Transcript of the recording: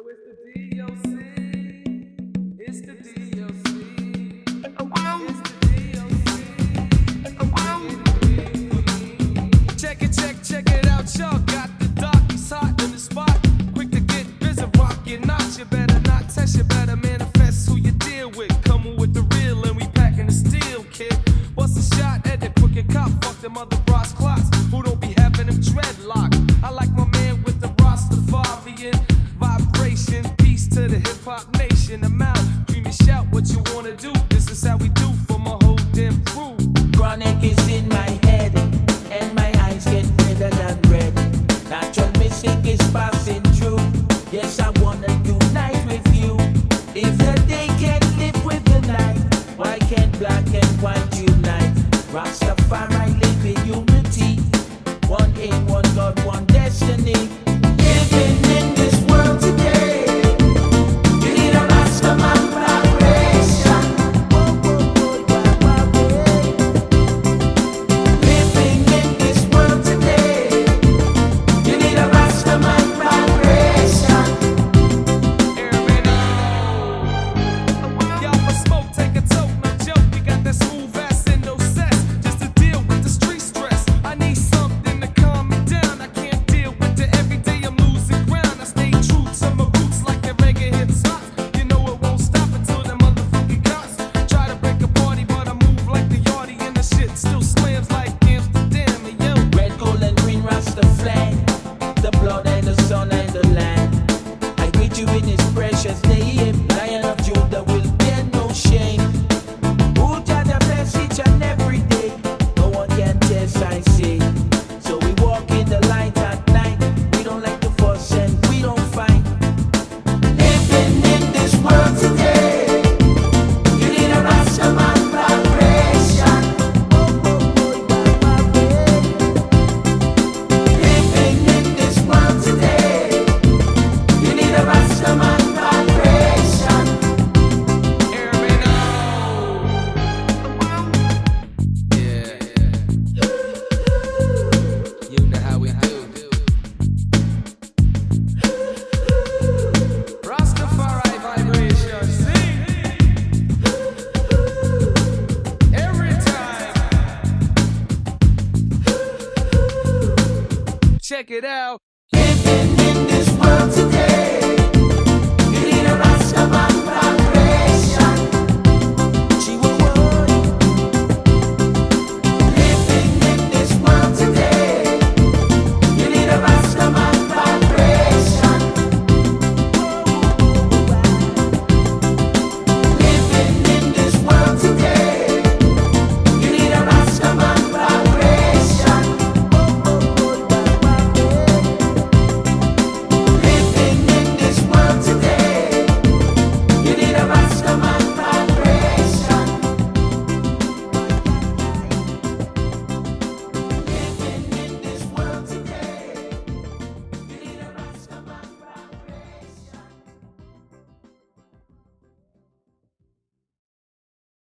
it's the DOC. It's the DOC. It's the DOC. Check it out, y'all. Got the darkies hot in the spot. Quick to get busy, rock your knots. You better not test, you better manifest who you deal with. Coming with the real and we packing the steel, kid. What's the shot at the quick and cop? Fuck them other Ross clocks who don't be having them dreadlocks. I like my man with the Rastafarian vibration. Peace to the hip hop nation. I'm out. Dream and shout what you wanna do. This is how we do for my whole damn crew. Chronic is in my head, and my eyes get redder than red. Natural mystic is passing through. Yes, I wanna unite with you. If the day can't live with the night, why can't black and white unite? Rastafari live in unity. One aim, one God, one destiny. Living in this world today, you need a Rastaman vibration. Living in this world today, you need a Rastaman vibration. Y'all for smoke, take a toke, no joke. We got that smooth ass and no cess, just to deal with the street stress. I need something to calm me down. I can't deal with the everyday. I'm losing ground. I stay true to my roots like the reggae hits hot. You know it won't stop until the motherfucking cops try to break a party, but I move like the yardie and the shit still slams like Amsterdam. And yo, Red, gold, and green Rasta flag, the blood and the sun and the land. I greet you in His precious name. Lion of Judah will bear no shame. Who Jah bless each and every day. No one can test, I say. So we walk in the light at night. We don't like to fuss and we don't fight. Living in this world today, you need a Rastaman vibration. Living in this world today, you need a Rastaman vibration. airman yeah. You know how we do. Rastafari vibration, sing every time. Check it out.